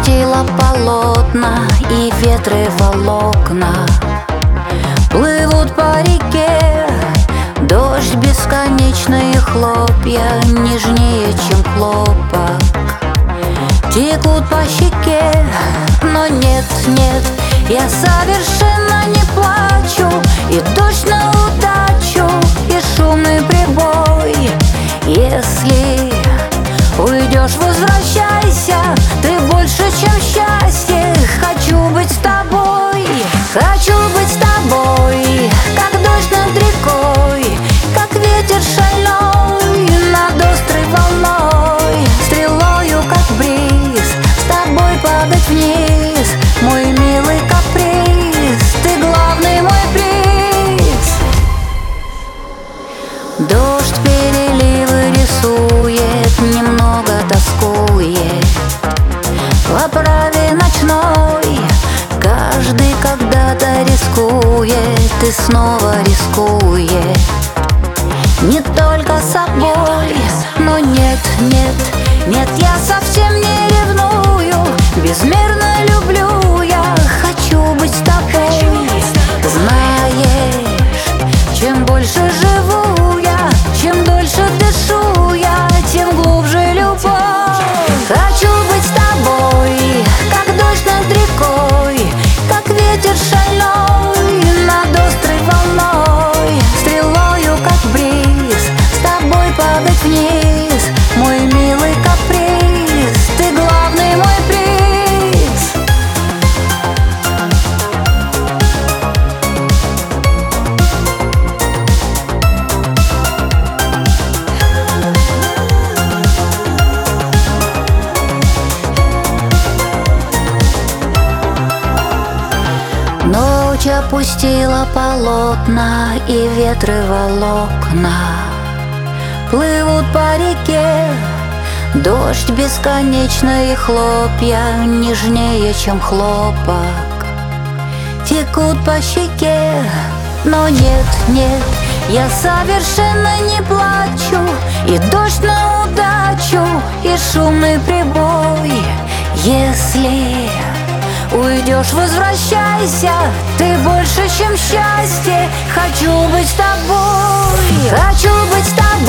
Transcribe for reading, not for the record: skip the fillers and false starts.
опустила полотна, и ветры волокна плывут по реке. Дождь бесконечные хлопья, нежнее, чем хлопок, текут по щеке. Но нет, нет, я совершенно не плачу. И дождь на удачу, и шумный прибой. Если уйдешь, возвращайся, ты больше, чем счастье. Хочу быть с тобой, хочу быть с тобой, как дождь над рекой, как ветер шальной над острой волной, стрелою, как бриз, с тобой падать вниз, мой милый каприз, ты главный мой приз. Дождь переливы рисует, немного тоскует в оправе ночной. Каждый когда-то рискует и снова рискует, не только собой. Но нет, нет, нет, я совсем не ревную, безмерно люблю я, хочу быть с тобой. Знаешь, чем больше живу я, чем дольше дышу я, тем глубже любовь. Хочу быть с тобой, как дождь над рекой, как ветер шальной над острой волной, стрелою, как бриз, с тобой падать вниз, мой милый каприз, ты главный мой приз. Ночь опустила полотна, и ветры волокна плывут по реке. Дождь бесконечные хлопья, нежнее, чем хлопок, текут по щеке. Но нет, нет, я совершенно не плачу. И дождь на удачу, и шумный прибой. Если уйдешь, возвращайся, ты больше, чем счастье. Хочу быть с тобой, хочу быть с тобой.